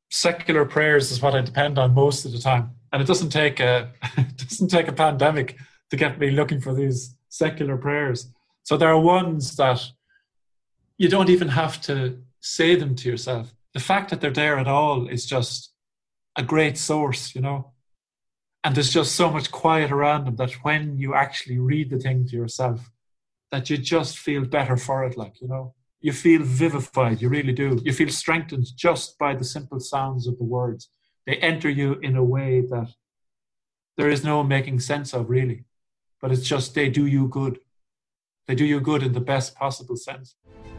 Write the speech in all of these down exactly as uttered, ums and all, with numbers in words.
secular prayers is what I depend on most of the time. And it doesn't take a it doesn't take a pandemic to get me looking for these secular prayers. So there are ones that you don't even have to say them to yourself. The fact that they're there at all is just a great source, you know. And there's just so much quiet around them that when you actually read the thing to yourself, that you just feel better for it, like, you know. You feel vivified, you really do. You feel strengthened just by the simple sounds of the words. They enter you in a way that there is no making sense of, really. But it's just they do you good. They do you good in the best possible sense.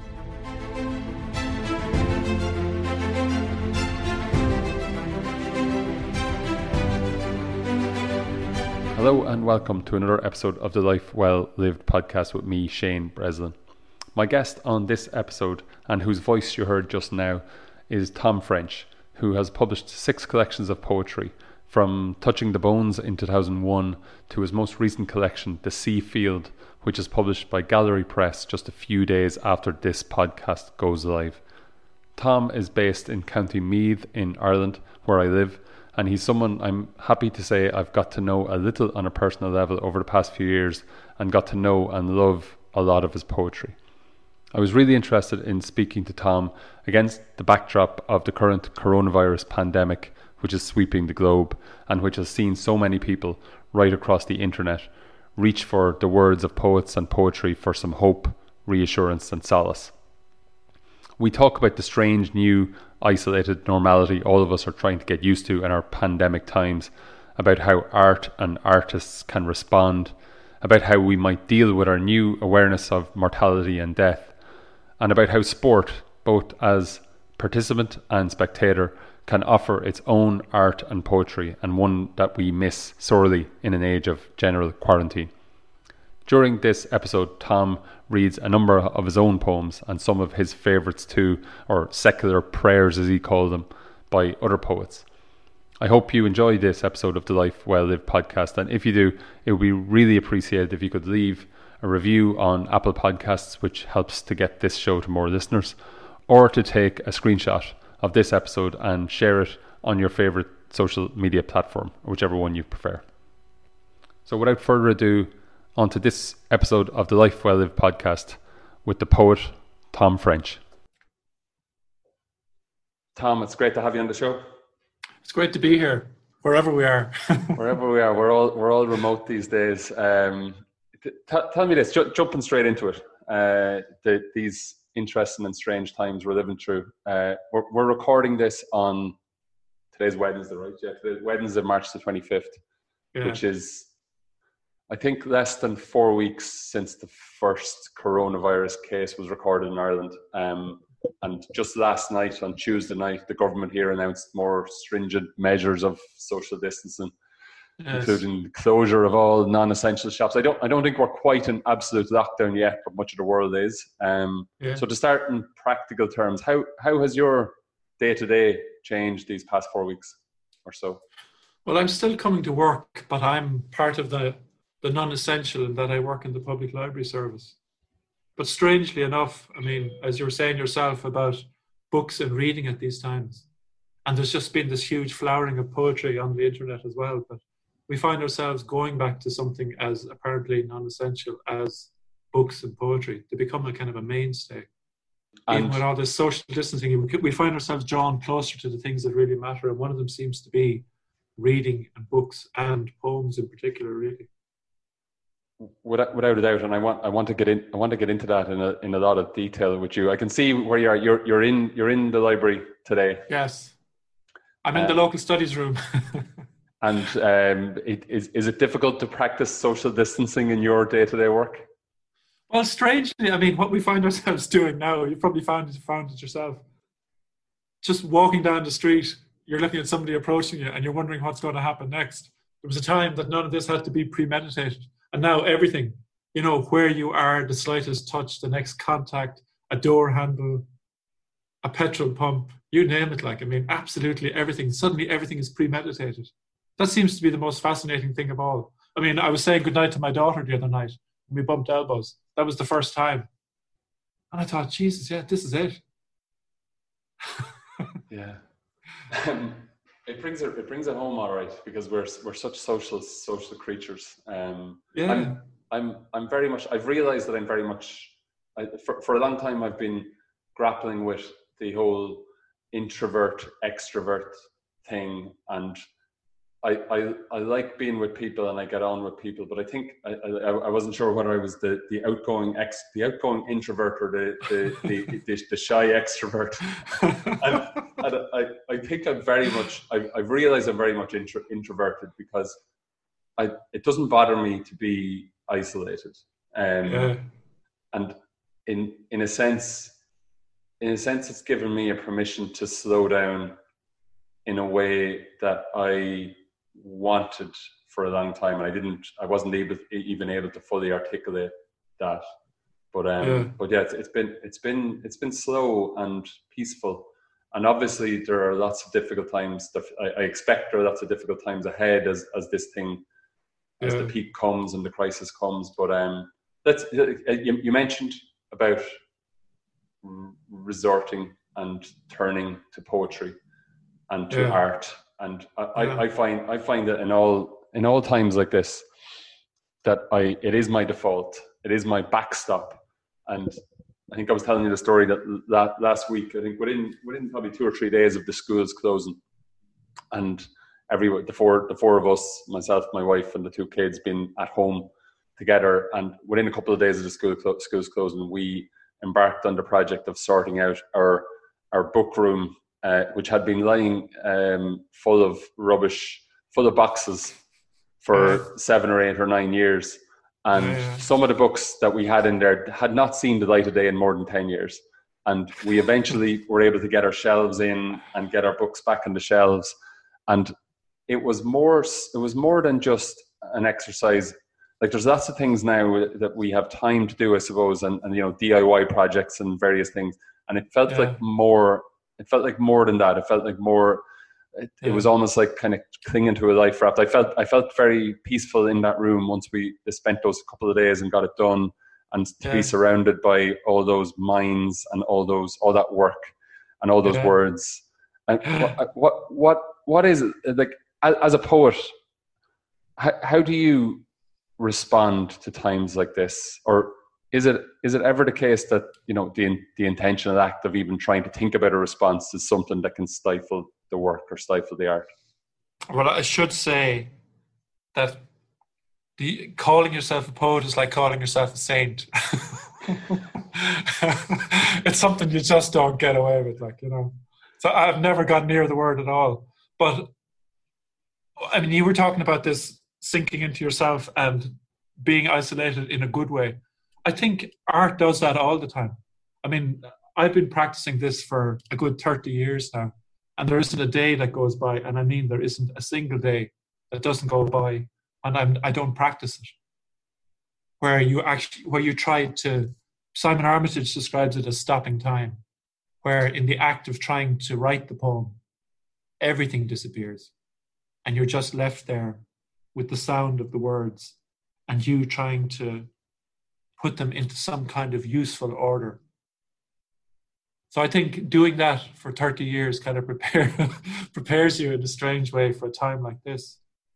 Hello and welcome to another episode of the Life Well Lived podcast with me, Shane Breslin. My guest on this episode, and whose voice you heard just now, is Tom French, who has published six collections of poetry, from Touching the Bones in two thousand one to his most recent collection, The Sea Field, which is published by Gallery Press just a few days after this podcast goes live. Tom is based in County Meath in Ireland, where I live, and he's someone I'm happy to say I've got to know a little on a personal level over the past few years and got to know and love a lot of his poetry. I was really interested in speaking to Tom against the backdrop of the current coronavirus pandemic, which is sweeping the globe and which has seen so many people right across the internet reach for the words of poets and poetry for some hope, reassurance and solace. We talk about the strange new isolated normality all of us are trying to get used to in our pandemic times, about how art and artists can respond, about how we might deal with our new awareness of mortality and death, and about how sport, both as participant and spectator, can offer its own art and poetry, and one that we miss sorely in an age of general quarantine. During this episode, Tom reads a number of his own poems and some of his favourites too, or secular prayers as he called them, by other poets. I hope you enjoy this episode of the Life Well Lived podcast, and if you do, it would be really appreciated if you could leave a review on Apple Podcasts, which helps to get this show to more listeners, or to take a screenshot of this episode and share it on your favourite social media platform, whichever one you prefer. So without further ado, on to this episode of the Life Well Lived podcast with the poet Tom French. Tom, it's great to have you on the show. It's great to be here, wherever we are. Wherever we are, we're all we're all remote these days. Um, t- tell me this, ju- jumping straight into it. Uh, the, these interesting and strange times we're living through. Uh, we're, we're recording this on today's Wednesday, right? Yeah, today's Wednesday, March the twenty-fifth, yeah. Which is, I think, less than four weeks since the first coronavirus case was recorded in Ireland. Um, and just last night, on Tuesday night, the government here announced more stringent measures of social distancing, yes, including the closure of all non-essential shops. I don't, I don't think we're quite in absolute lockdown yet, but much of the world is. Um, yeah. So to start in practical terms, how how has your day-to-day changed these past four weeks or so? Well, I'm still coming to work, but I'm part of the the non-essential in that I work in the public library service. But strangely enough, I mean, as you were saying yourself about books and reading at these times, and there's just been this huge flowering of poetry on the internet as well, but we find ourselves going back to something as apparently non-essential as books and poetry to become a kind of a mainstay. And even with all this social distancing, we find ourselves drawn closer to the things that really matter, and one of them seems to be reading and books and poems in particular, really. Without, without a doubt, and I want I want to get in I want to get into that in a in a lot of detail with you. I can see where you are. You're you're in you're in the library today. Yes, I'm in uh, the local studies room. And um, it, is is it difficult to practice social distancing in your day to day work? Well, strangely, I mean, what we find ourselves doing now, you probably found it found it yourself. Just walking down the street, you're looking at somebody approaching you, and you're wondering what's going to happen next. There was a time that none of this had to be premeditated. And now everything, you know, where you are, the slightest touch, the next contact, a door handle, a petrol pump, you name it, like, I mean, absolutely everything. Suddenly everything is premeditated. That seems to be the most fascinating thing of all. I mean, I was saying goodnight to my daughter the other night, and we bumped elbows. That was the first time. And I thought, Jesus, yeah, this is it. Yeah. Um, it brings it it brings it home, all right, because we're we're such social social creatures. Um, Yeah. I'm I'm I'm very much. I've realized that I'm very much. I, for for a long time, I've been grappling with the whole introvert extrovert thing, and I, I I like being with people and I get on with people, but I think I, I, I wasn't sure whether I was the, the outgoing ex the outgoing introvert or the the, the, the, the shy extrovert. and, and I, I think I'm very much I've, I've realized I'm very much intro, introverted because I it doesn't bother me to be isolated. Um, yeah. And in in a sense, in a sense, it's given me a permission to slow down in a way that I wanted for a long time, and I didn't. I wasn't able even able to fully articulate that. But um, Yeah. but yeah, it's, it's been it's been it's been slow and peaceful. And obviously, there are lots of difficult times. That I, I expect there are lots of difficult times ahead as as this thing, as Yeah. the peak comes and the crisis comes. But um, let's. You, you mentioned about resorting and turning to poetry and to Yeah. art, and I, Yeah. I, I find I find that in all in all times like this, that I it is my default, it is my backstop. And I think I was telling you the story that, that last week. I think within within probably two or three days of the schools closing, and every the four the four of us, myself, my wife, and the two kids, been at home together. And within a couple of days of the school schools closing, we embarked on the project of sorting out our our book room, uh, which had been lying um, full of rubbish, full of boxes for Yeah. seven or eight or nine years. And Yeah, yeah. some of the books that we had in there had not seen the light of day in more than ten years. And we eventually were able to get our shelves in and get our books back on the shelves. And it was more, it was more than just an exercise. Like, there's lots of things now that we have time to do, I suppose, and, and you know, D I Y projects and various things. And it felt Yeah. like more, it felt like more than that. It felt like more, it, Yeah. it was almost like kind of clinging to a life raft. I felt, I felt very peaceful in that room once we spent those couple of days and got it done, and to Yeah. be surrounded by all those minds and all those, all that work and all those Yeah. words. And what, what, what, what is it like as a poet? How, how do you respond to times like this? Or is it is it ever the case that, you know, the the intentional act of even trying to think about a response is something that can stifle the work or stifle the art? Well, I should say that the calling yourself a poet is like calling yourself a saint. It's something you just don't get away with, like, you know. So I've never gone near the word at all. But I mean, you were talking about this sinking into yourself and being isolated in a good way. I think art does that all the time. I mean, I've been practicing this for a good thirty years now, and there isn't a day that goes by, and I mean there isn't a single day that doesn't go by and I'm, I don't practice it. Where you actually, where you try to, Simon Armitage describes it as stopping time, where in the act of trying to write the poem, everything disappears, and you're just left there with the sound of the words, and you trying to put them into some kind of useful order. So I think doing that for thirty years kind of prepare, prepares you in a strange way for a time like this.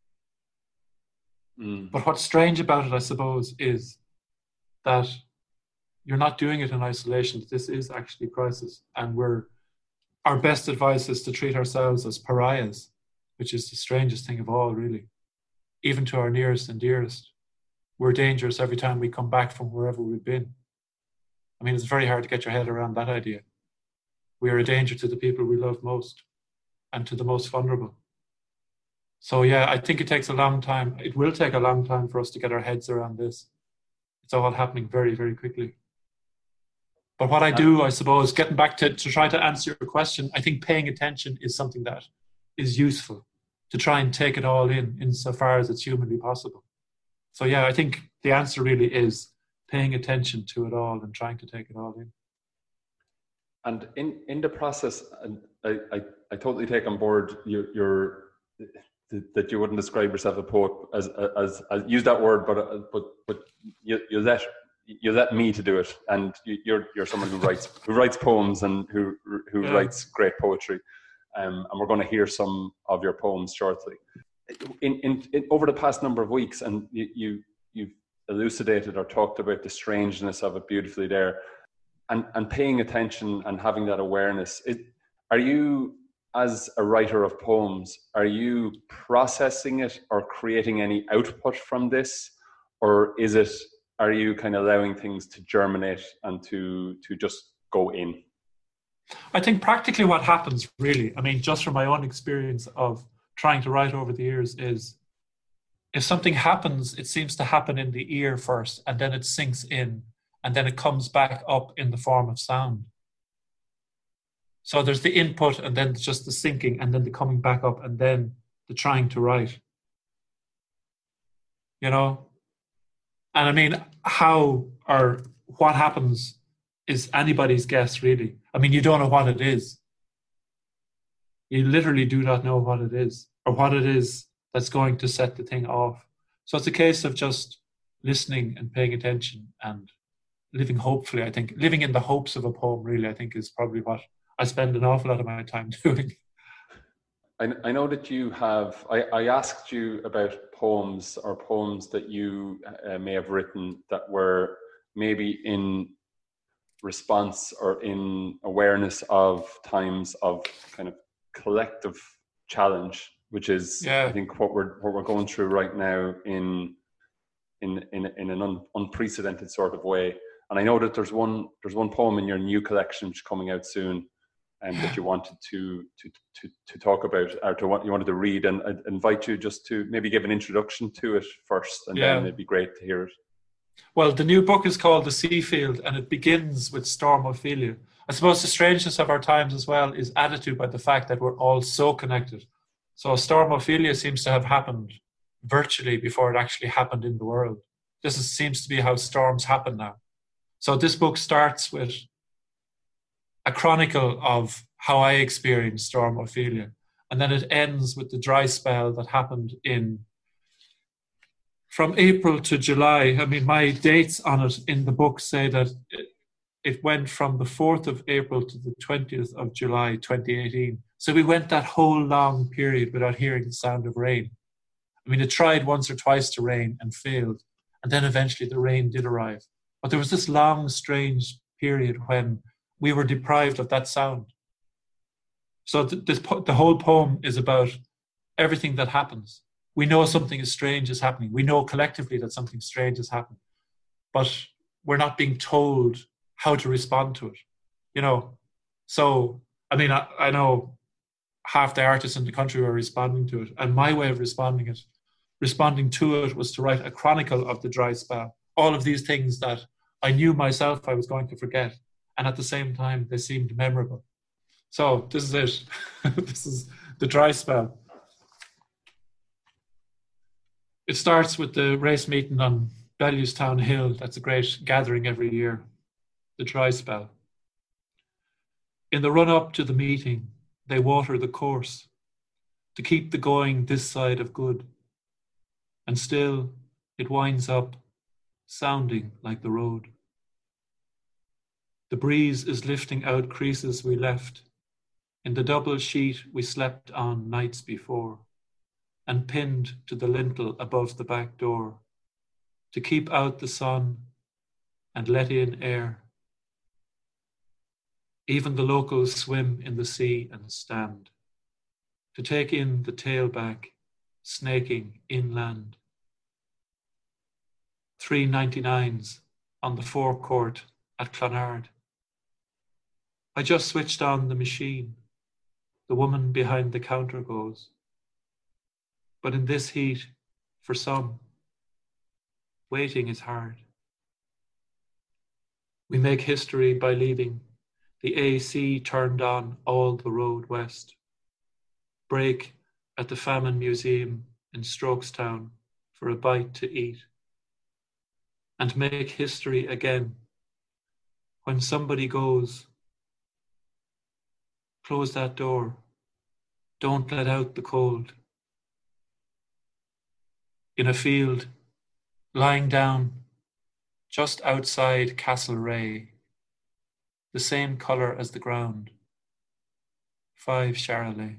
Mm. But what's strange about it, I suppose, is that you're not doing it in isolation. This is actually crisis. And we're, our best advice is to treat ourselves as pariahs, which is the strangest thing of all, really. Even to our nearest and dearest. We're dangerous every time we come back from wherever we've been. I mean, it's very hard to get your head around that idea. We are a danger to the people we love most and to the most vulnerable. So yeah, I think it takes a long time. It will take a long time for us to get our heads around this. It's all happening very, very quickly. But what I do, I suppose, getting back to, to try to answer your question, I think paying attention is something that is useful to try and take it all in, insofar as it's humanly possible. So yeah, I think the answer really is paying attention to it all and trying to take it all in. And in, in the process, and I, I, I totally take on board your, your that you wouldn't describe yourself a poet as as, as use that word, but but but you, you let you let me to do it, and you, you're you're someone who writes who writes poems and who who yeah. writes great poetry. um, and we're going to hear some of your poems shortly. In, in, in over the past number of weeks, and you, you you've elucidated or talked about the strangeness of it beautifully there, and and paying attention and having that awareness. It, are you, as a writer of poems, are you processing it or creating any output from this, or is it, are you kind of allowing things to germinate and to to just go in? I think practically what happens, really, I mean, just from my own experience of trying to write over the years, is if something happens, it seems to happen in the ear first, and then it sinks in, and then it comes back up in the form of sound. So there's the input, and then just the sinking, and then the coming back up, and then the trying to write. You know? And I mean, how or what happens is anybody's guess, really. I mean, you don't know what it is. You literally do not know what it is, or what it is that's going to set the thing off. So it's a case of just listening and paying attention and living hopefully, I think. Living in the hopes of a poem, really, I think, is probably what I spend an awful lot of my time doing. I, I know that you have, I, I asked you about poems or poems that you uh, may have written that were maybe in response or in awareness of times of kind of collective challenge, which is, yeah. I think, what we're what we're going through right now in in in, in an un, unprecedented sort of way. And I know that there's one there's one poem in your new collection which is coming out soon, and um, that you wanted to to to to talk about, or to what you wanted to read, and I'd invite you just to maybe give an introduction to it first, and yeah. then it'd be great to hear it. Well, the new book is called The Seafield, and it begins with Storm Ophelia. I suppose the strangeness of our times as well is added to by the fact that we're all so connected. So Storm Ophelia seems to have happened virtually before it actually happened in the world. This is, seems to be how storms happen now. So this book starts with a chronicle of how I experienced Storm Ophelia, and then it ends with the dry spell that happened in from April to July. I mean, my dates on it in the book say that it, it went from the fourth of April to the twentieth of July, twenty eighteen. So we went that whole long period without hearing the sound of rain. I mean, it tried once or twice to rain and failed. And then eventually the rain did arrive. But there was this long, strange period when we were deprived of that sound. So th- this po- the whole poem is about everything that happens. We know something strange is happening. We know collectively that something strange has happened. But we're not being told how to respond to it, you know. So, I mean, I, I know half the artists in the country were responding to it, and my way of responding it, responding to it was to write a chronicle of the dry spell. All of these things that I knew myself I was going to forget, and at the same time, they seemed memorable. So this is it. This is the dry spell. It starts with the race meeting on Bellewstown Hill. That's a great gathering every year. The dry spell. In the run-up to the meeting, they water the course to keep the going this side of good. And still, it winds up, sounding like the road. The breeze is lifting out creases we left in the double sheet we slept on nights before, and pinned to the lintel above the back door to keep out the sun and let in air. Even the locals swim in the sea and stand to take in the tailback snaking inland. Three ninety-nines on the forecourt at Clonard. I just switched on the machine. The woman behind the counter goes. But in this heat, for some, waiting is hard. We make history by leaving the A C turned on all the road west. Break at the Famine Museum in Strokestown for a bite to eat. And make history again when somebody goes, close that door, don't let out the cold. In a field, lying down just outside Castlereagh, the same colour as the ground, five Charolais.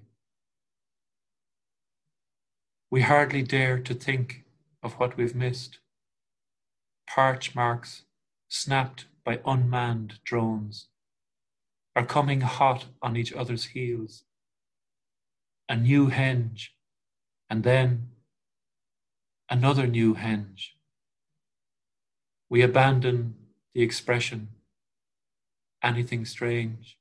We hardly dare to think of what we've missed. Parch marks snapped by unmanned drones are coming hot on each other's heels. A new henge, and then another new henge. We abandon the expression, anything strange.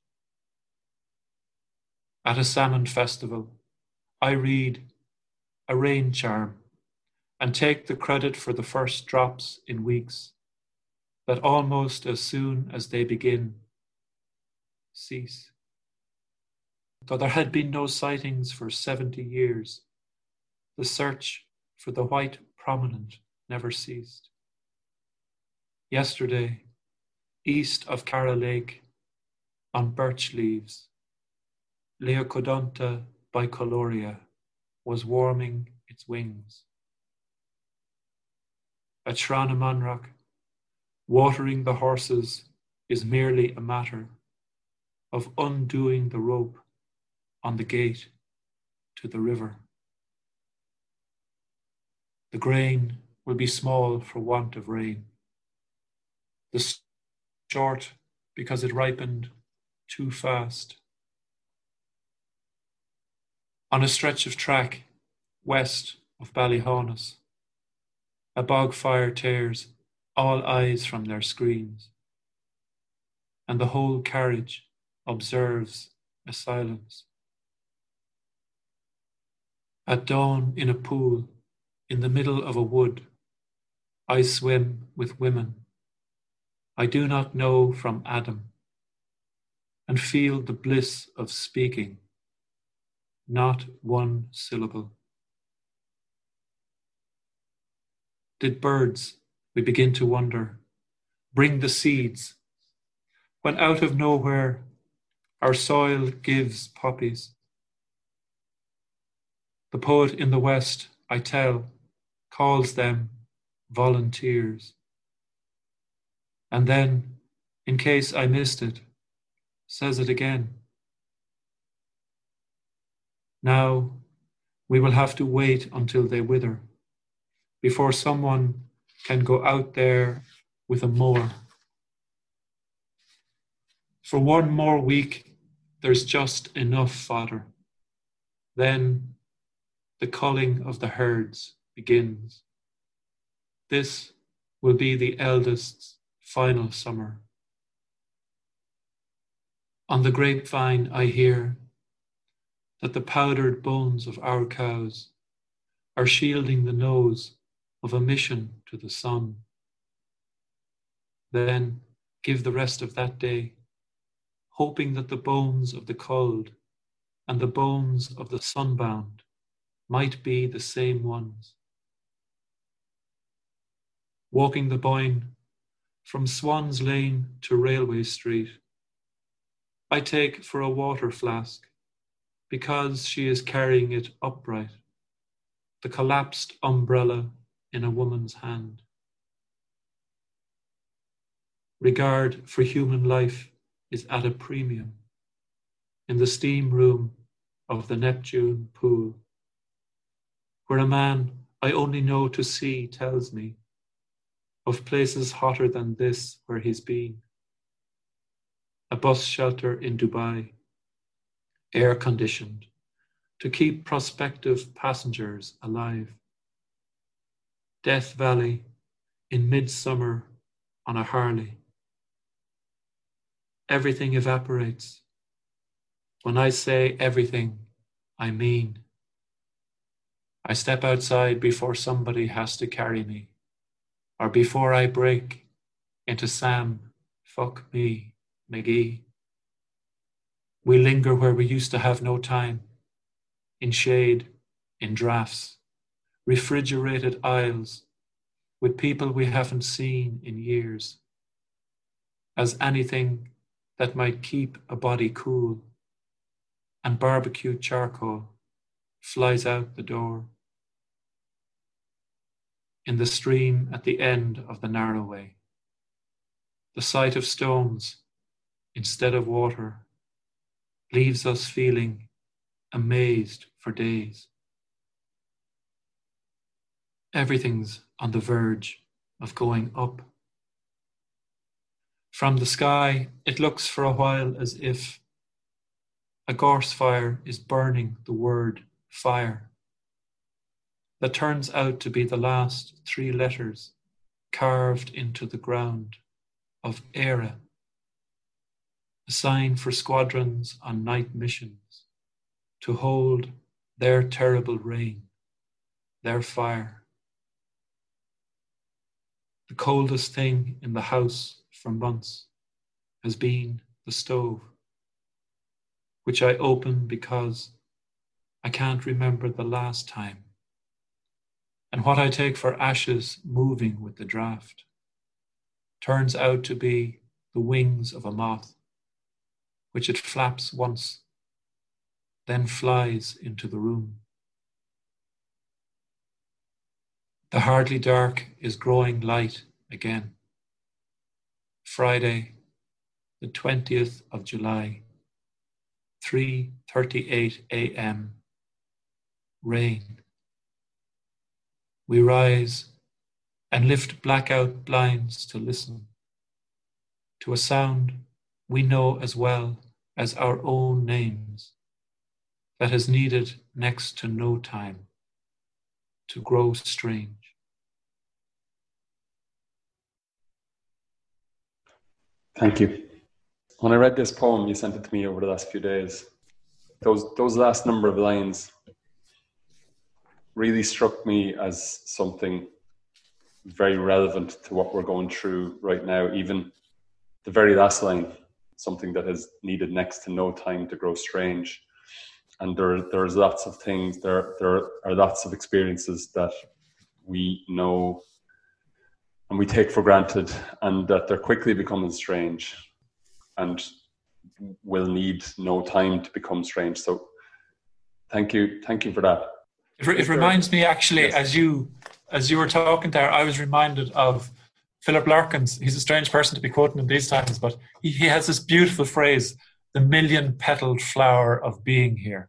At a salmon festival, I read a rain charm and take the credit for the first drops in weeks that almost as soon as they begin, cease. Though there had been no sightings for seventy years, the search for the white prominent never ceased. Yesterday, east of Cara Lake, on birch leaves, Leocodonta bicoloria was warming its wings. At Shranemanrock, watering the horses is merely a matter of undoing the rope on the gate to the river. The grain will be small for want of rain. The short because it ripened too fast. On a stretch of track west of Ballyhaunis, a bog fire tears all eyes from their screens, and the whole carriage observes a silence. At dawn in a pool in the middle of a wood, I swim with women I do not know from Adam, and feel the bliss of speaking, not one syllable. Did birds, we begin to wonder, bring the seeds, when out of nowhere our soil gives poppies? The poet in the West, I tell, calls them volunteers. And then, in case I missed it, says it again. Now we will have to wait until they wither before someone can go out there with a mower. For one more week, there's just enough fodder. Then the culling of the herds begins. This will be the eldest's final summer. On the grapevine I hear that the powdered bones of our cows are shielding the nose of a mission to the sun. Then give the rest of that day, hoping that the bones of the culled and the bones of the sunbound might be the same ones. Walking the Boyne from Swan's Lane to Railway Street, I take for a water flask because she is carrying it upright, the collapsed umbrella in a woman's hand. Regard for human life is at a premium in the steam room of the Neptune pool, where a man I only know to see tells me of places hotter than this where he's been. A bus shelter in Dubai, air-conditioned, to keep prospective passengers alive. Death Valley in midsummer on a Harley. Everything evaporates. When I say everything, I mean. I step outside before somebody has to carry me, or before I break into Sam, fuck me, McGee. We linger where we used to have no time, in shade, in drafts, refrigerated aisles, with people we haven't seen in years, as anything that might keep a body cool, and barbecue charcoal flies out the door. In the stream at the end of the Narrowway, the sight of stones instead of water leaves us feeling amazed for days. Everything's on the verge of going up. From the sky, it looks for a while as if a gorse fire is burning the word fire. That turns out to be the last three letters carved into the ground of Era, a sign for squadrons on night missions to hold their terrible rain, their fire. The coldest thing in the house for months has been the stove, which I open because I can't remember the last time, and what I take for ashes moving with the draft turns out to be the wings of a moth, which it flaps once, then flies into the room. The hardly dark is growing light again. Friday, the twentieth of July, three thirty-eight a.m. Rain. We rise and lift blackout blinds to listen to a sound we know as well as our own names that has needed next to no time to grow strange. Thank you. When I read this poem, you sent it to me over the last few days. Those those last number of lines really struck me as something very relevant to what we're going through right now. Even the very last line, something that has needed next to no time to grow strange. And there, there's lots of things, there, there are lots of experiences that we know and we take for granted, and that they're quickly becoming strange and will need no time to become strange. So thank you. Thank you for that. It, it reminds me actually, yes. as you as you were talking there, I was reminded of Philip Larkin's. He's a strange person to be quoting in these times, but he, he has this beautiful phrase, the million-petaled flower of being here.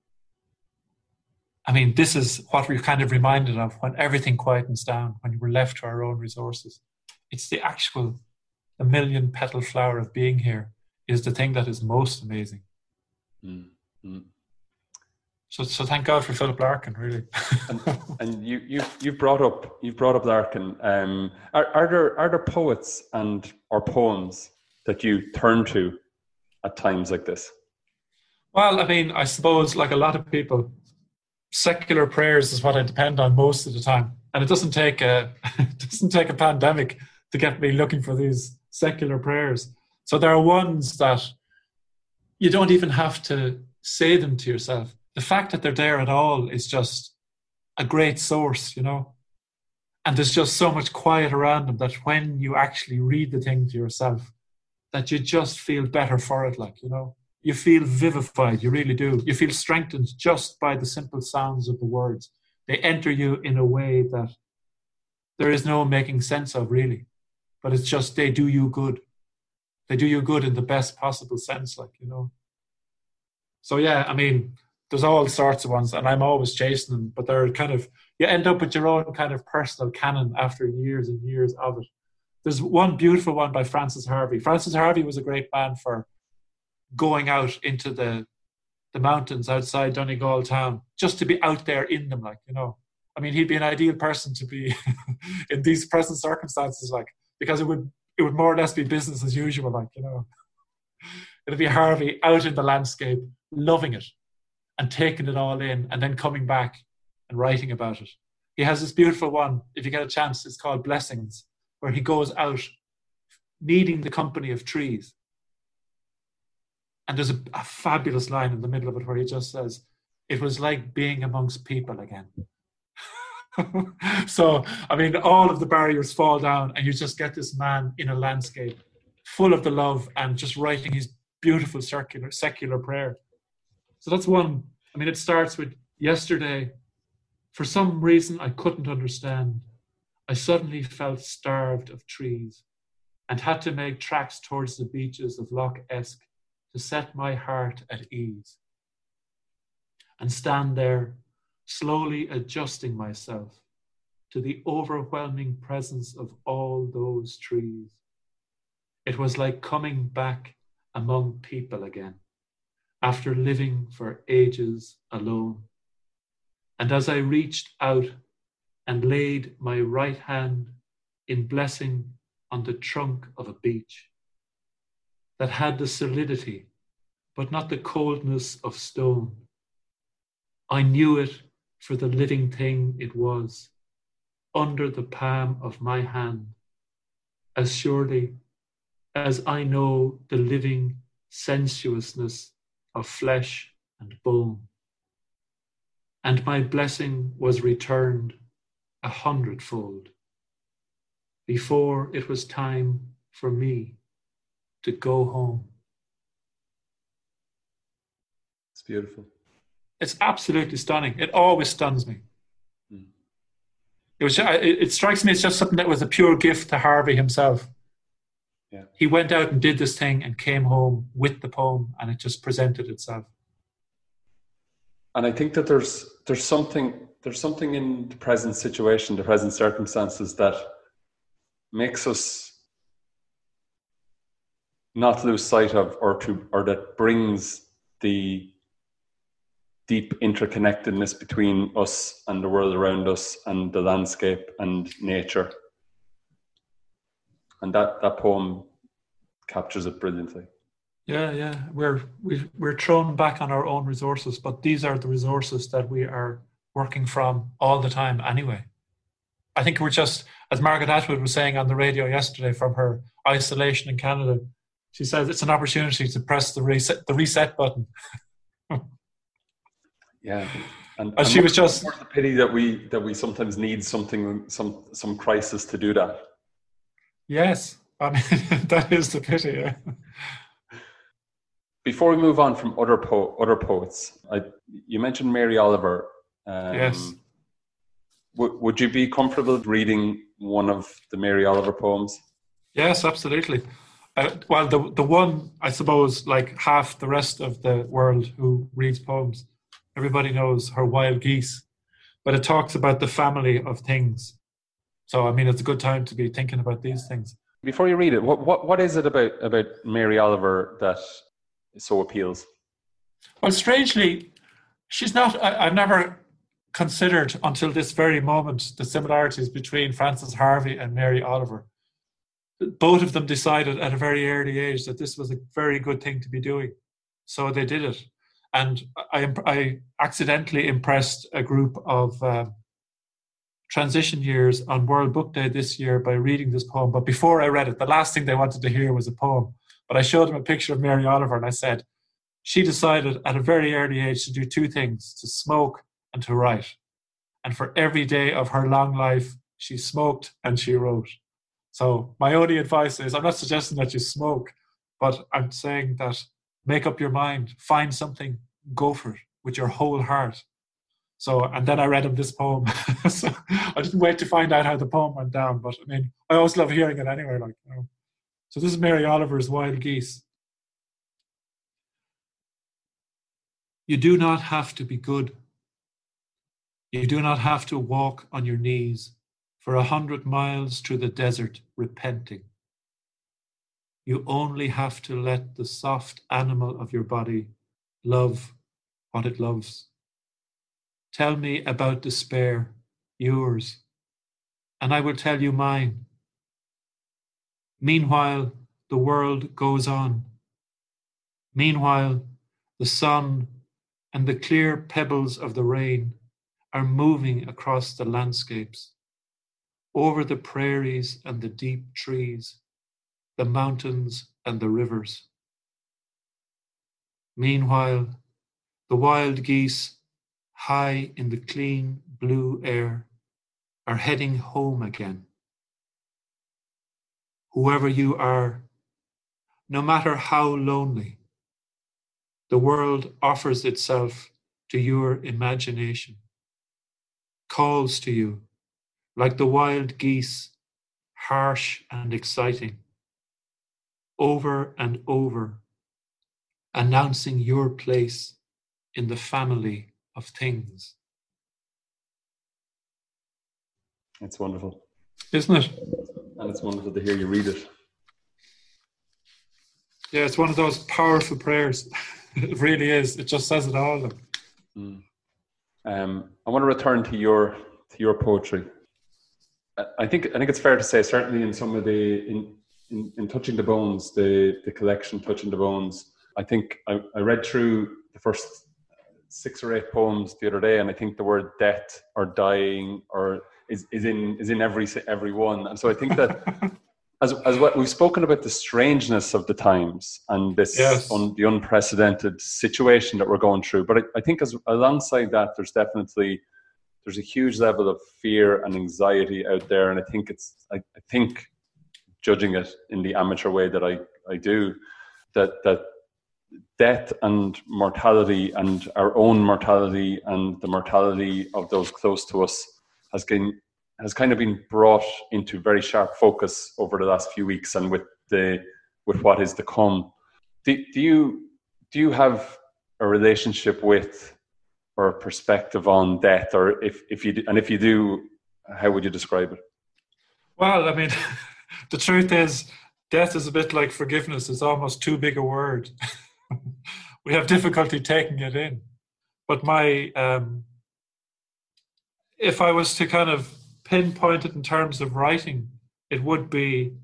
I mean, this is what we're kind of reminded of when everything quietens down, when we're left to our own resources. It's the actual, the million-petaled flower of being here is the thing that is most amazing. Mm-hmm. So, so thank God for Philip Larkin, really. and and you you you've brought up you've brought up Larkin. Um, are are there are there poets and or poems that you turn to at times like this? Well, I mean, I suppose like a lot of people, secular prayers is what I depend on most of the time, and it doesn't take a it doesn't take a pandemic to get me looking for these secular prayers. So there are ones that you don't even have to say them to yourself. The fact that they're there at all is just a great source, you know. And there's just so much quiet around them that when you actually read the thing to yourself, that you just feel better for it, like, you know. You feel vivified, you really do. You feel strengthened just by the simple sounds of the words. They enter you in a way that there is no making sense of, really. But it's just, they do you good. They do you good in the best possible sense, like, you know. So, yeah, I mean, there's all sorts of ones, and I'm always chasing them, but they're kind of, you end up with your own kind of personal canon after years and years of it. There's one beautiful one by Francis Harvey. Francis Harvey was a great man for going out into the the mountains outside Donegal town, just to be out there in them, like, you know. I mean, he'd be an ideal person to be in these present circumstances, like, because it would it would more or less be business as usual, like, you know. It'd be Harvey out in the landscape, loving it and taking it all in, and then coming back and writing about it. He has this beautiful one, if you get a chance, it's called Blessings, where he goes out needing the company of trees. And there's a, a fabulous line in the middle of it where he just says, it was like being amongst people again. So, I mean, all of the barriers fall down and you just get this man in a landscape full of the love and just writing his beautiful circular, secular prayer. So that's one. I mean, it starts with yesterday. For some reason I couldn't understand, I suddenly felt starved of trees and had to make tracks towards the beaches of Loch Esk to set my heart at ease and stand there slowly adjusting myself to the overwhelming presence of all those trees. It was like coming back among people again after living for ages alone. And as I reached out and laid my right hand in blessing on the trunk of a beech that had the solidity, but not the coldness of stone, I knew it for the living thing it was, under the palm of my hand, as surely as I know the living sensuousness of flesh and bone. And my blessing was returned a hundredfold before it was time for me to go home. It's beautiful. It's absolutely stunning. It always stuns me. Mm. It was. It, it strikes me as just something that was a pure gift to Harvey himself. Yeah. He went out and did this thing and came home with the poem, and it just presented itself. And I think that there's there's something there's something in the present situation, the present circumstances, that makes us not lose sight of, or to, or that brings the deep interconnectedness between us and the world around us and the landscape and nature. And that, that poem captures it brilliantly. Yeah, yeah. We're we, we're thrown back on our own resources, but these are the resources that we are working from all the time anyway. I think we're just, as Margaret Atwood was saying on the radio yesterday from her isolation in Canada, she says it's an opportunity to press the reset the reset button. Yeah. And, and she more, was just more the pity that we that we sometimes need something some some crisis to do that. Yes. I mean that is the pity, yeah. Before we move on from other po- other poets, I, you mentioned Mary Oliver. Um, yes. W- would you be comfortable reading one of the Mary Oliver poems? Yes, absolutely. Uh, well, the the one, I suppose, like half the rest of the world who reads poems, everybody knows her Wild Geese, but it talks about the family of things. So, I mean, it's a good time to be thinking about these things. Before you read it, what what, what is it about, about Mary Oliver that so appeals? Well, strangely, she's not, I, I've never considered until this very moment the similarities between Frances Harvey and Mary Oliver. Both of them decided at a very early age that this was a very good thing to be doing. So they did it. And I, I accidentally impressed a group of um, transition years on World Book Day this year by reading this poem. But before I read it, the last thing they wanted to hear was a poem. But I showed them a picture of Mary Oliver and I said, she decided at a very early age to do two things, to smoke and to write. And for every day of her long life, she smoked and she wrote. So my only advice is, I'm not suggesting that you smoke, but I'm saying that make up your mind, find something, go for it with your whole heart. So, and then I read him this poem. So I didn't wait to find out how the poem went down, but I mean, I always love hearing it anyway. Like, you know. So this is Mary Oliver's Wild Geese. You do not have to be good. You do not have to walk on your knees for a hundred miles through the desert repenting. You only have to let the soft animal of your body love what it loves. Tell me about despair, yours, and I will tell you mine. Meanwhile, the world goes on. Meanwhile, the sun and the clear pebbles of the rain are moving across the landscapes, over the prairies and the deep trees, the mountains and the rivers. Meanwhile, the wild geese, high in the clean blue air, are heading home again. Whoever you are, no matter how lonely, the world offers itself to your imagination, calls to you like the wild geese, harsh and exciting, over and over, announcing your place in the family of things. It's wonderful. Isn't it? And it's wonderful to hear you read it. Yeah, it's one of those powerful prayers. It really is. It just says it all. Mm. Um, I want to return to your to your poetry. I think I think it's fair to say, certainly in some of the in in, in Touching the Bones, the the collection Touching the Bones, I think I, I read through the first six or eight poems the other day, and I think the word death or dying or is, is in is in every every one. And so I think that as as what we've spoken about, the strangeness of the times and this yes. un, the unprecedented situation that we're going through. But I, I think as alongside that, there's definitely there's a huge level of fear and anxiety out there, and I think it's I, I think judging it in the amateur way that I, I do, that that death and mortality and our own mortality and the mortality of those close to us has been has kind of been brought into very sharp focus over the last few weeks, and with the with what is to come. Do, do you do you have a relationship with or a perspective on death, or if, if you do, and if you do, how would you describe it? Well, I mean, the truth is, death is a bit like forgiveness. It's almost too big a word. We have difficulty taking it in. But my, um, if I was to kind of pinpoint it in terms of writing, it would be,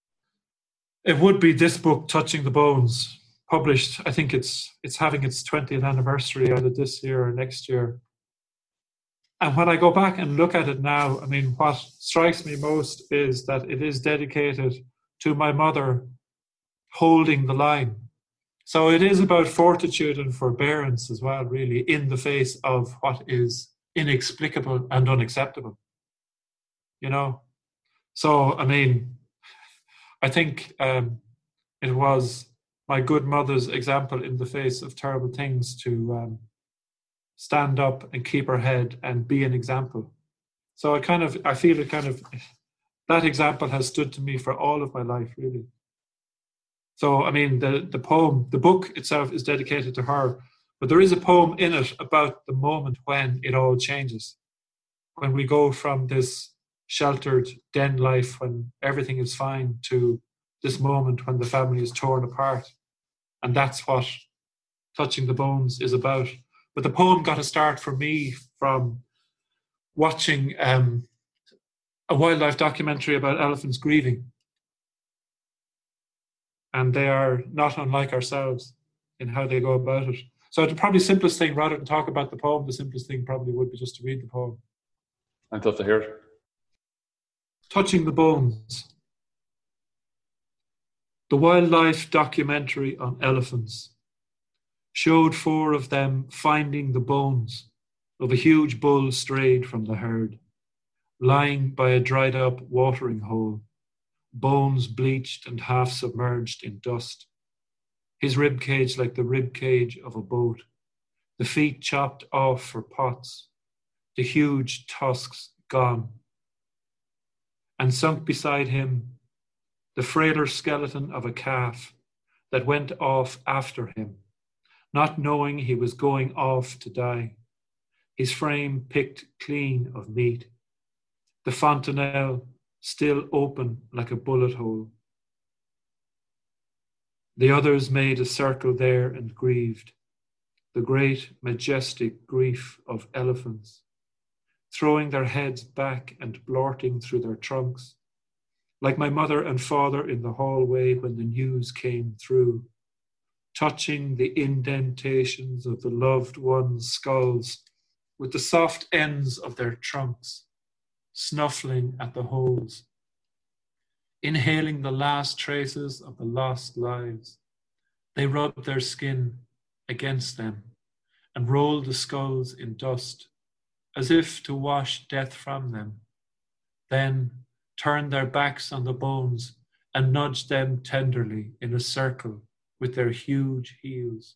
it would be this book, Touching the Bones. Published, I think it's it's having its twentieth anniversary either this year or next year. And when I go back and look at it now, I mean, what strikes me most is that it is dedicated to my mother holding the line. So it is about fortitude and forbearance as well, really, in the face of what is inexplicable and unacceptable. You know? So, I mean, I think um, it was my good mother's example in the face of terrible things to um, stand up and keep her head and be an example. So I kind of, I feel it kind of, that example has stood to me for all of my life, really. So, I mean, the, the poem, the book itself is dedicated to her, but there is a poem in it about the moment when it all changes. When we go from this sheltered den life, when everything is fine, to this moment when the family is torn apart. And that's what Touching the Bones is about. But the poem got a start for me from watching um, a wildlife documentary about elephants grieving. And they are not unlike ourselves in how they go about it. So the probably simplest thing, rather than talk about the poem, the simplest thing probably would be just to read the poem. I'd love to hear it. Touching the Bones. The wildlife documentary on elephants showed four of them finding the bones of a huge bull strayed from the herd, lying by a dried up watering hole, bones bleached and half submerged in dust, his rib cage like the rib cage of a boat, the feet chopped off for pots, the huge tusks gone. And sunk beside him, the frailer skeleton of a calf that went off after him, not knowing he was going off to die, his frame picked clean of meat, the fontanelle still open like a bullet hole. The others made a circle there and grieved, the great majestic grief of elephants, throwing their heads back and blorting through their trunks, like my mother and father in the hallway when the news came through, touching the indentations of the loved ones' skulls with the soft ends of their trunks, snuffling at the holes, inhaling the last traces of the lost lives. They rubbed their skin against them and rolled the skulls in dust, as if to wash death from them, then turned their backs on the bones and nudged them tenderly in a circle with their huge heels.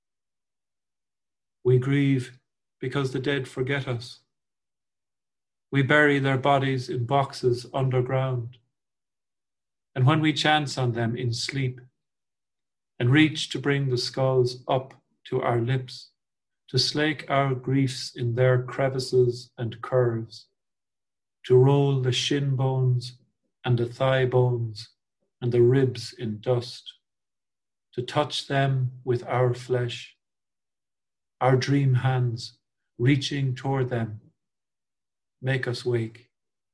We grieve because the dead forget us. We bury their bodies in boxes underground. And when we chance on them in sleep, and reach to bring the skulls up to our lips, to slake our griefs in their crevices and curves, to roll the shin bones and the thigh bones and the ribs in dust, to touch them with our flesh, our dream hands reaching toward them, make us wake.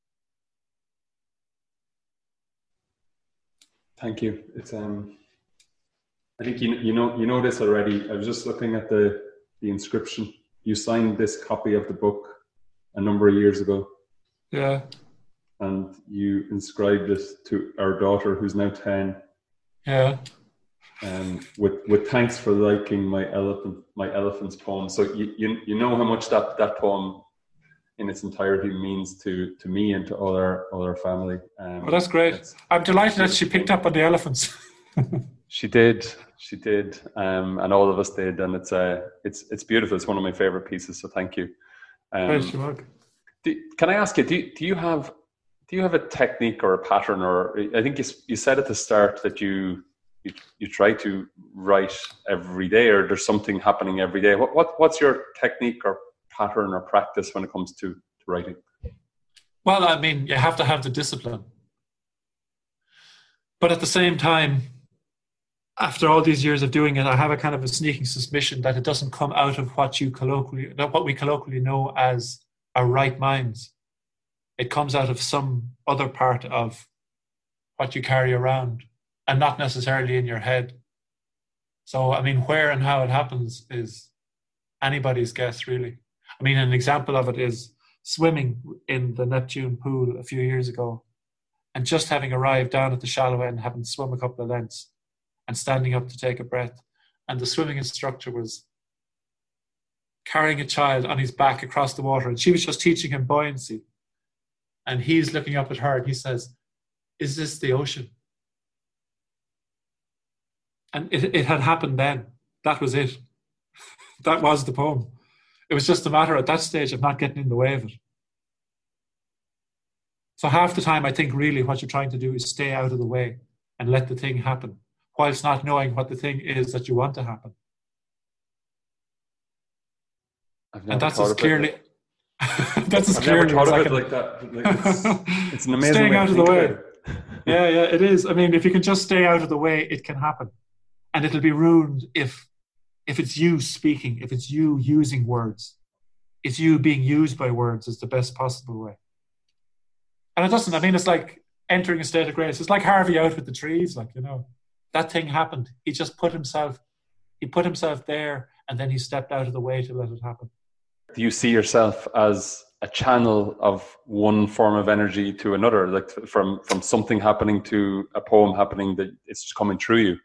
Thank you. It's um. I think you you know you know this already. I was just looking at the the inscription. You signed this copy of the book a number of years ago. Yeah. And you inscribed it to our daughter, who's now ten. Yeah. Um, with with thanks for liking my elephant my elephant's poem. So you you you know how much that that poem in its entirety means to to me and to all our all our family. Um, well, that's great. I'm delighted that she picked up on the elephants. She did, she did, um, and all of us did, and it's uh, it's it's beautiful. It's one of my favorite pieces. So thank you. Um, do, can I ask you? Do you, do you have do you have a technique or a pattern, or I think you you said at the start that you you, you try to write every day, or there's something happening every day. What what what's your technique or pattern or practice when it comes to, to writing? Well, I mean, you have to have the discipline, but at the same time, after all these years of doing it, I have a kind of a sneaking suspicion that it doesn't come out of what you colloquially, what we colloquially know as our right minds. It comes out of some other part of what you carry around, and not necessarily in your head. So, I mean, where and how it happens is anybody's guess, really. I mean, an example of it is swimming in the Neptune pool a few years ago, and just having arrived down at the shallow end, having swum a couple of lengths, and standing up to take a breath. And the swimming instructor was carrying a child on his back across the water, and she was just teaching him buoyancy. And he's looking up at her and he says, "Is this the ocean?" And it, it had happened then. That was it. That was the poem. It was just a matter at that stage of not getting in the way of it. So half the time, I think really what you're trying to do is stay out of the way and let the thing happen, whilst not knowing what the thing is that you want to happen. I've never and that's thought as of clearly it. that's as I've clearly never thought as of I it can... like that. Like it's, it's an amazing staying way out to of the think way. about it. yeah, yeah, it is. I mean, if you can just stay out of the way, it can happen, and it'll be ruined if if it's you speaking, if it's you using words, it's you being used by words is the best possible way. And it doesn't. I mean, it's like entering a state of grace. It's like Harvey out with the trees. Like, you know, that thing happened. He just put himself. He put himself there, and then he stepped out of the way to let it happen. Do you see yourself as a channel of one form of energy to another, like from from something happening to a poem happening, that it's just coming through you?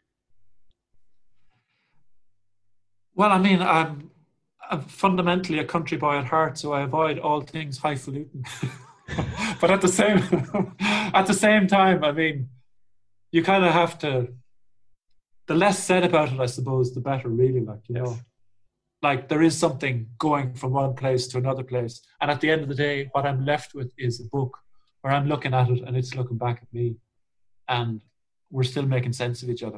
Well, I mean, I'm, I'm fundamentally a country boy at heart, so I avoid all things highfalutin. But at the same at the same time, I mean, you kind of have to. The less said about it, I suppose, the better. Really, like you yes. know. Like there is something going from one place to another place. And at the end of the day, what I'm left with is a book where I'm looking at it and it's looking back at me. And we're still making sense of each other.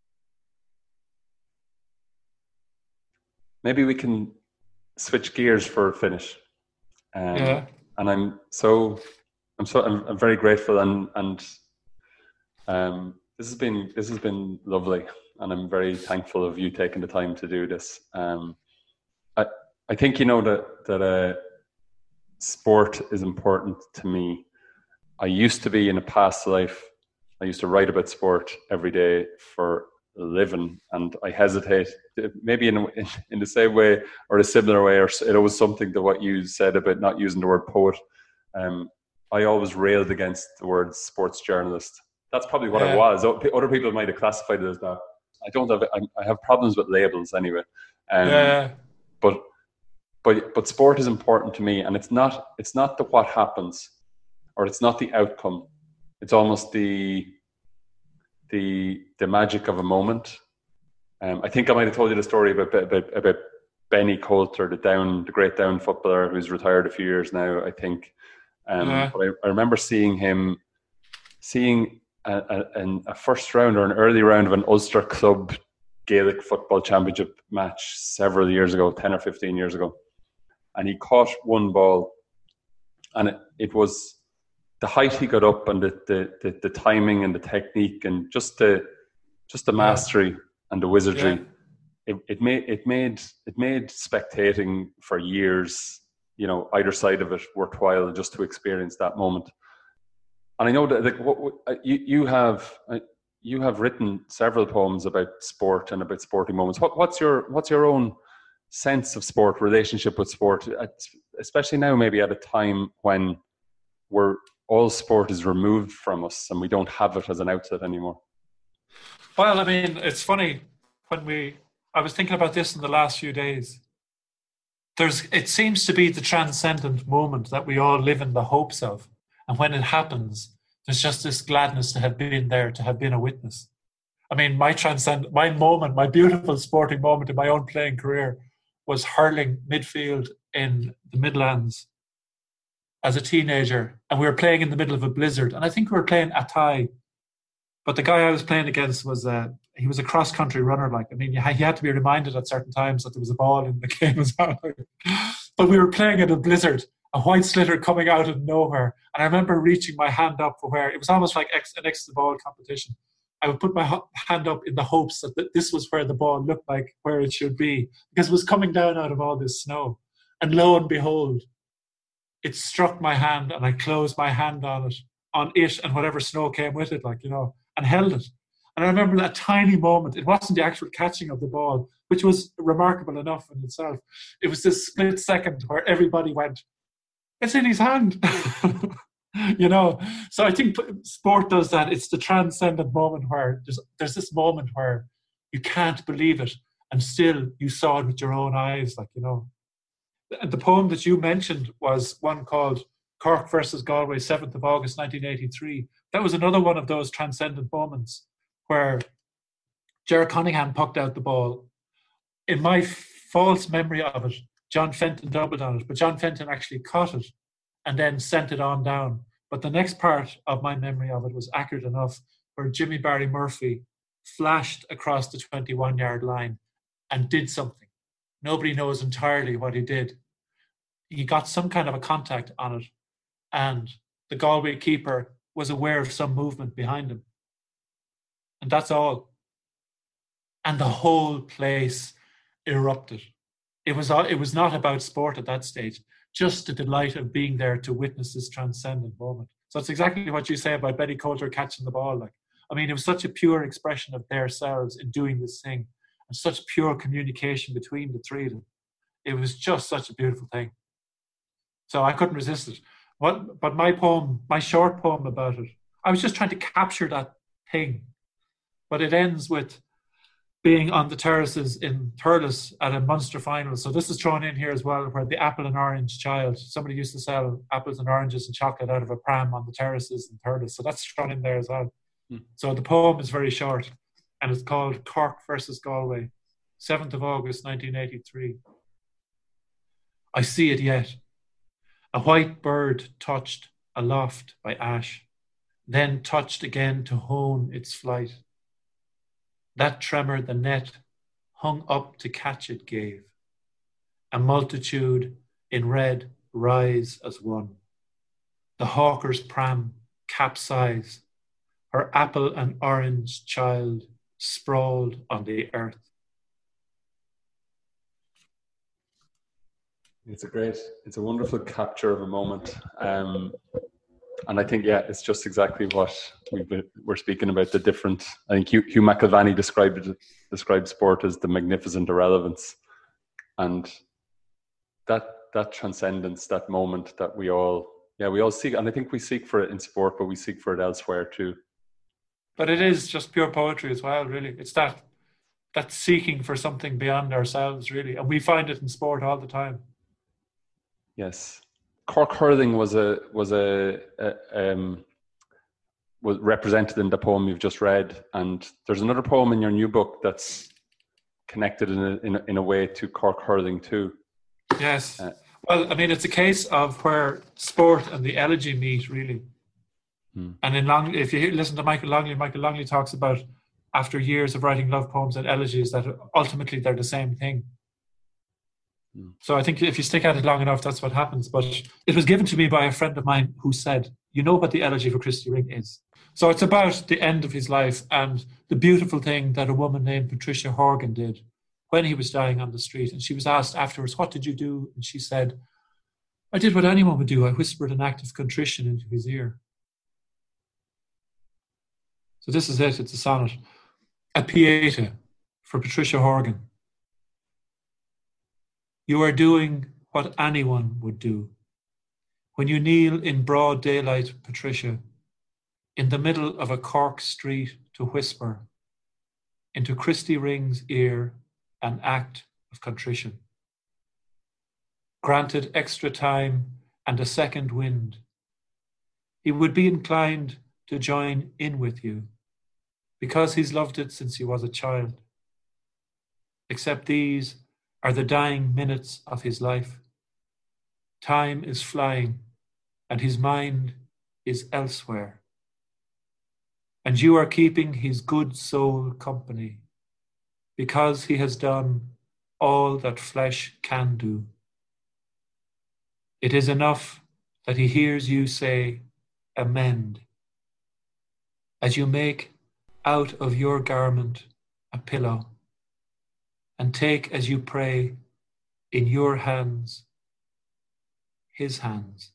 Maybe we can switch gears for a finish. Um, yeah. And I'm so, I'm so, I'm, I'm very grateful, and and um, this has been this has been lovely, and I'm very thankful of you taking the time to do this. Um, I I think you know that that uh, sport is important to me. I used to be in a past life. I used to write about sport every day for a living, and I hesitate, maybe in in the same way or a similar way, or it was something to what you said about not using the word poet. Um, I always railed against the word sports journalist. That's probably what yeah. I was. Other people might have classified it as that. I don't have. I have problems with labels anyway. Um, yeah. But but but sport is important to me, and it's not. It's not the what happens, or it's not the outcome. It's almost the the the magic of a moment. Um, I think I might have told you the story about about, about Benny Coulter, the Down, the great Down footballer who's retired a few years now, I think. Um, yeah. But I, I remember seeing him, seeing a, a, a first round or an early round of an Ulster Club Gaelic Football Championship match several years ago, ten or fifteen years ago. And he caught one ball, and it, it was the height he got up and the, the, the, the timing and the technique and just the just the mastery yeah. and the wizardry. Yeah. It, it made it made it made spectating for years, you know, either side of it worthwhile just to experience that moment. And I know that like what, what, you you have you have written several poems about sport and about sporting moments. What what's your what's your own sense of sport, relationship with sport, especially now maybe at a time when we're all sport is removed from us and we don't have it as an outlet anymore? Well, I mean, it's funny when we. I was thinking about this in the last few days. There's, it seems to be the transcendent moment that we all live in the hopes of. And when it happens, there's just this gladness to have been there, to have been a witness. I mean, my transcend, my moment, my beautiful sporting moment in my own playing career was hurling midfield in the Midlands as a teenager. And we were playing in the middle of a blizzard. And I think we were playing Athy. But the guy I was playing against was, uh, he was a cross-country runner. Like, I mean, he had to be reminded at certain times that there was a ball in the game as well. But we were playing in a blizzard, a white slitter coming out of nowhere. And I remember reaching my hand up for where, it was almost like X, an X-the-ball competition. I would put my ho- hand up in the hopes that th- this was where the ball looked like where it should be, because it was coming down out of all this snow. And lo and behold, it struck my hand and I closed my hand on it, on it and whatever snow came with it, like, you know, and held it. And I remember that tiny moment. It wasn't the actual catching of the ball, which was remarkable enough in itself. It was this split second where everybody went, it's in his hand. You know, so I think sport does that. It's the transcendent moment where there's, there's this moment where you can't believe it and still you saw it with your own eyes, like, you know. And the poem that you mentioned was one called Cork versus Galway, seventh of August nineteen eighty-three. That was another one of those transcendent moments where Gerard Cunningham pucked out the ball. In my false memory of it, John Fenton doubled on it, but John Fenton actually caught it and then sent it on down. But the next part of my memory of it was accurate enough, where Jimmy Barry Murphy flashed across the twenty-one-yard line and did something. Nobody knows entirely what he did. He got some kind of a contact on it, and the Galway keeper was aware of some movement behind him. And that's all. And the whole place erupted. It was, it was not about sport at that stage, just the delight of being there to witness this transcendent moment. So it's exactly what you say about Betty Coulter catching the ball. Like, I mean, it was such a pure expression of their selves in doing this thing, and such pure communication between the three of them. It was just such a beautiful thing. So I couldn't resist it. What, but my poem, my short poem about it, I was just trying to capture that thing. But it ends with being on the terraces in Thurles at a Munster final. So this is thrown in here as well, where the apple and orange child, somebody used to sell apples and oranges and chocolate out of a pram on the terraces in Thurles. So that's thrown in there as well. Hmm. So the poem is very short, and it's called Cork versus Galway, seventh of August nineteen eighty-three. I see it yet. A white bird touched aloft by ash, then touched again to hone its flight. That tremor the net hung up to catch it gave. A multitude in red rise as one. The hawker's pram capsize, her apple and orange child sprawled on the earth. It's a great, it's a wonderful capture of a moment. Um, and I think, yeah, it's just exactly what we've been, we're speaking about, the different, I think Hugh, Hugh McIlvanney described it, described sport as the magnificent irrelevance. And that, that transcendence, that moment that we all, yeah, we all seek, and I think we seek for it in sport, but we seek for it elsewhere too. But it is just pure poetry as well, really. It's that, that seeking for something beyond ourselves, really. And we find it in sport all the time. Yes, Cork hurling was a was a, a um, was represented in the poem you've just read, and there's another poem in your new book that's connected in a, in a, in a way to Cork hurling too. Yes, uh, well, I mean, it's a case of where sport and the elegy meet, really. Mm. And in Long, if you listen to Michael Longley, Michael Longley talks about after years of writing love poems and elegies that ultimately they're the same thing. Mm. So I think if you stick at it long enough, that's what happens. But it was given to me by a friend of mine who said, you know what the elegy for Christy Ring is? So it's about the end of his life and the beautiful thing that a woman named Patricia Horgan did when he was dying on the street. And she was asked afterwards, what did you do? And she said, I did what anyone would do. I whispered an act of contrition into his ear. So this is it. It's a sonnet. A Pieta for Patricia Horgan. You are doing what anyone would do. When you kneel in broad daylight, Patricia, in the middle of a Cork street to whisper into Christy Ring's ear an act of contrition. Granted extra time and a second wind, he would be inclined to join in with you because he's loved it since he was a child. Except these are the dying minutes of his life. Time is flying and his mind is elsewhere. And you are keeping his good soul company because he has done all that flesh can do. It is enough that he hears you say, amend, as you make out of your garment a pillow, and take as you pray in your hands his hands.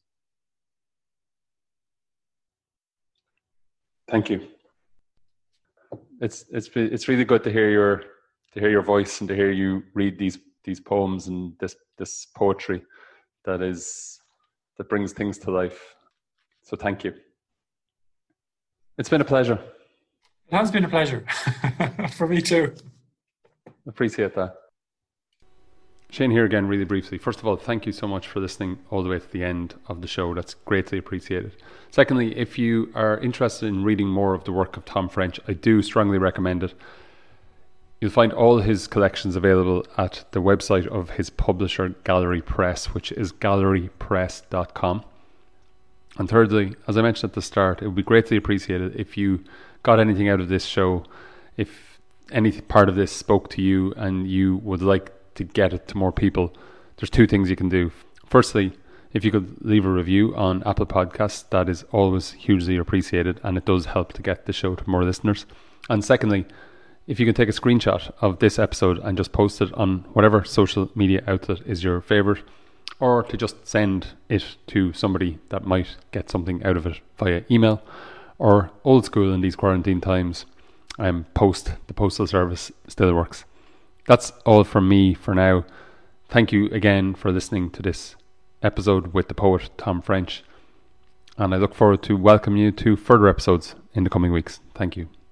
Thank you. It's it's it's really good to hear your to hear your voice and to hear you read these these poems and this this poetry that is that brings things to life. So thank you. It's been a pleasure. It has been a pleasure for me too. Appreciate that. Shane here again, really briefly. First of all, thank you so much for listening all the way to the end of the show. That's greatly appreciated. Secondly, if you are interested in reading more of the work of Tom French, I do strongly recommend it. You'll find all his collections available at the website of his publisher, Gallery Press, which is gallery press dot com. And thirdly, as I mentioned at the start, it would be greatly appreciated if you got anything out of this show, if any part of this spoke to you and you would like to get it to more people. There's two things you can do. Firstly, if you could leave a review on Apple Podcasts, that is always hugely appreciated and it does help to get the show to more listeners. And secondly, if you can take a screenshot of this episode and just post it on whatever social media outlet is your favorite, or to just send it to somebody that might get something out of it via email, or old school in these quarantine times, um, post. The postal service still works. That's all from me for now. Thank you again for listening to this episode with the poet Tom French, and I look forward to welcoming you to further episodes in the coming weeks. Thank you.